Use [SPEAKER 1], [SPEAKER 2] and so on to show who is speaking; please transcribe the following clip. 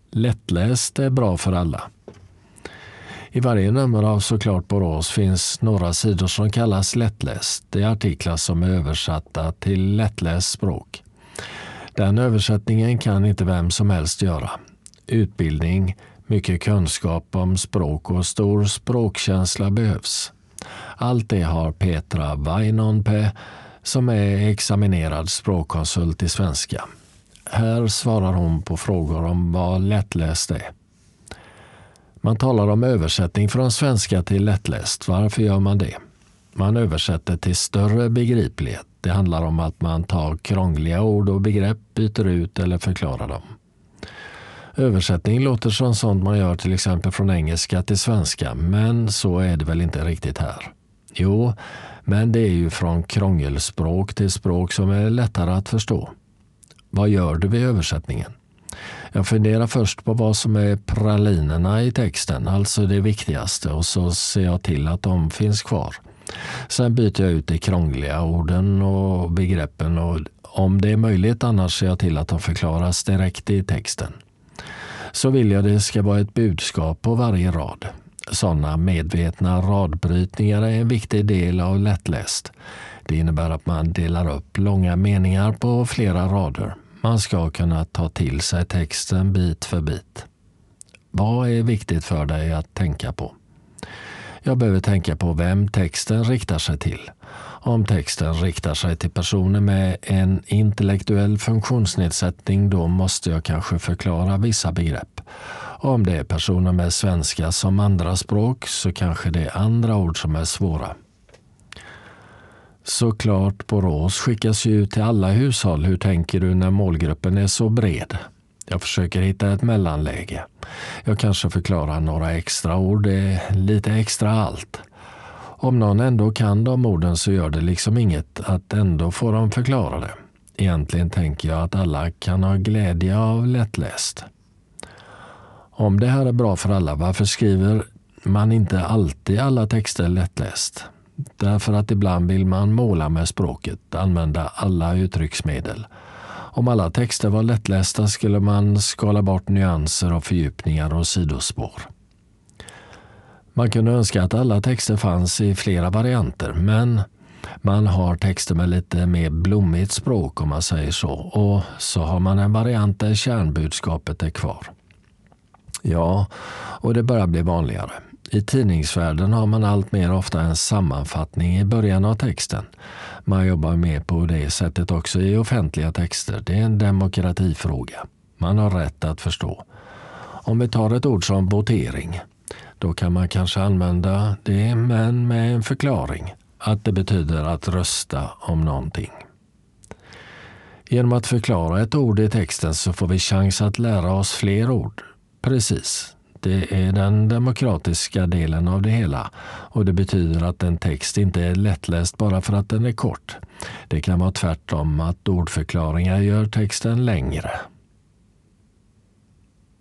[SPEAKER 1] Lättläst är bra för alla. I varje nummer av Såklart Borås finns några sidor som kallas lättläst. Det är artiklar som är översatta till lättläst språk. Den översättningen kan inte vem som helst göra. Utbildning, mycket kunskap om språk och stor språkkänsla behövs. Allt det har Petra Vainonpää som är examinerad språkkonsult i svenska. Här svarar hon på frågor om vad lättläst är. Man talar om översättning från svenska till lättläst. Varför gör man det? Man översätter till större begriplighet. Det handlar om att man tar krångliga ord och begrepp, byter ut eller förklarar dem. Översättning låter som sånt man gör till exempel från engelska till svenska, men så är det väl inte riktigt här. Jo, men det är ju från krångelspråk till språk som är lättare att förstå. Vad gör du vid översättningen? Jag funderar först på vad som är pralinerna i texten, alltså det viktigaste, och så ser jag till att de finns kvar. Sen byter jag ut de krångliga orden och begreppen och om det är möjligt annars ser jag till att de förklaras direkt i texten. Så vill jag det ska vara ett budskap på varje rad. Sådana medvetna radbrytningar är en viktig del av lättläst. Det innebär att man delar upp långa meningar på flera rader. Man ska kunna ta till sig texten bit för bit. Vad är viktigt för dig att tänka på? Jag behöver tänka på vem texten riktar sig till. Om texten riktar sig till personer med en intellektuell funktionsnedsättning, då måste jag kanske förklara vissa begrepp. Om det är personer med svenska som andra språk så kanske det är andra ord som är svåra. Såklart Borås skickas ju ut till alla hushåll. Hur tänker du när målgruppen är så bred? Jag försöker hitta ett mellanläge. Jag kanske förklarar några extra ord, lite extra allt. Om någon ändå kan de orden så gör det liksom inget att ändå få dem förklara det. Egentligen tänker jag att alla kan ha glädje av lättläst. Om det här är bra för alla, varför skriver man inte alltid alla texter lättläst? Därför att ibland vill man måla med språket, använda alla uttrycksmedel. Om alla texter var lättlästa skulle man skala bort nyanser och fördjupningar och sidospår. Man kunde önska att alla texter fanns i flera varianter, men man har texter med lite mer blommigt språk om man säger så, och så har man en variant där kärnbudskapet är kvar. Ja, och det börjar bli vanligare. I tidningsvärlden har man allt mer ofta en sammanfattning i början av texten. Man jobbar mer på det sättet också i offentliga texter. Det är en demokratifråga. Man har rätt att förstå. Om vi tar ett ord som votering, då kan man kanske använda det men med en förklaring. Att det betyder att rösta om någonting. Genom att förklara ett ord i texten så får vi chans att lära oss fler ord. Precis. Det är den demokratiska delen av det hela och det betyder att en text inte är lättläst bara för att den är kort. Det kan vara tvärtom att ordförklaringar gör texten längre.